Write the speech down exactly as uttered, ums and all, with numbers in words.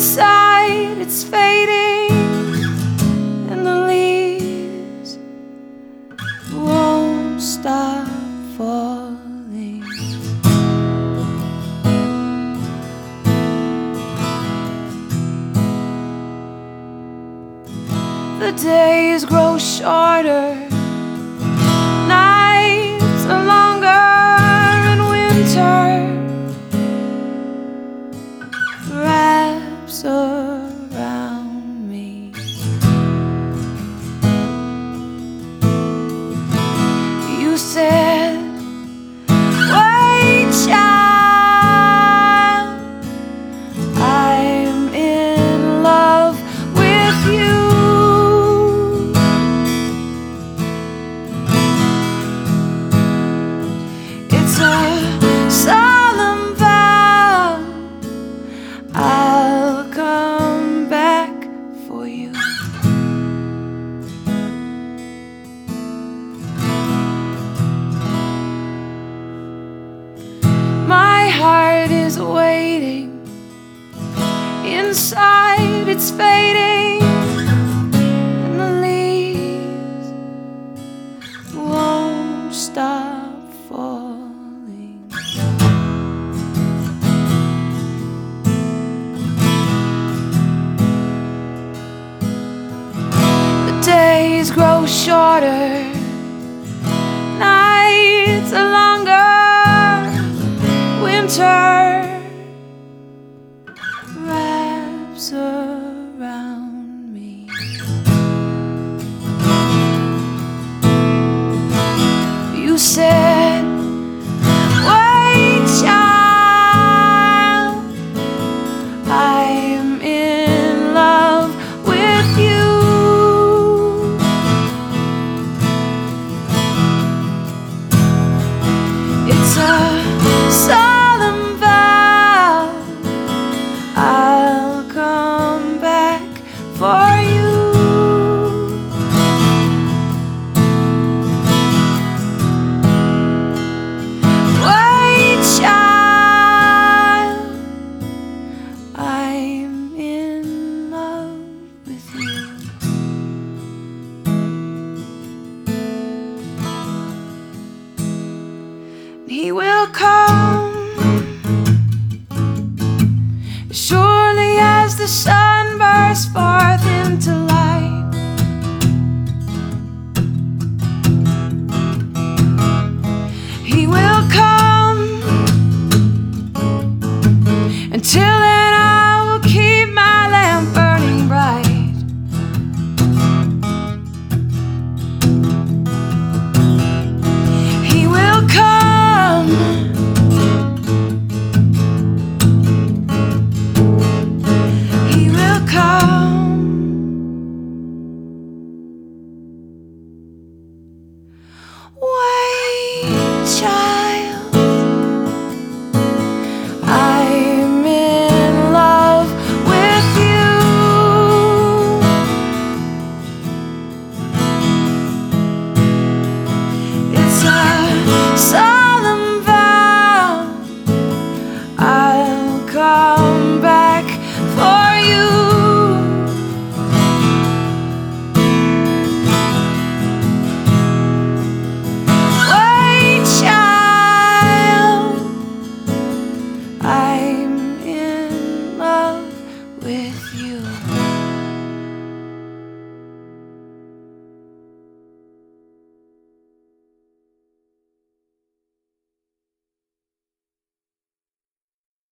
Inside it's fading, and the leaves won't stop falling. The days grow shorter, nights are longer, and winter wraps around me. You said, wait, child, I'm in love with you. It's a solemn vow, I'll come back for you. My heart is waiting, inside it's fading, and the leaves won't stop falling. The days grow shorter, nights are longer, winter wraps around me. You said, wait, child, I'm in love with you. It's a solemn vow, I'll come back for you. Wait, child, I'm in love with you. He will come surely as the sun bursts forth into light.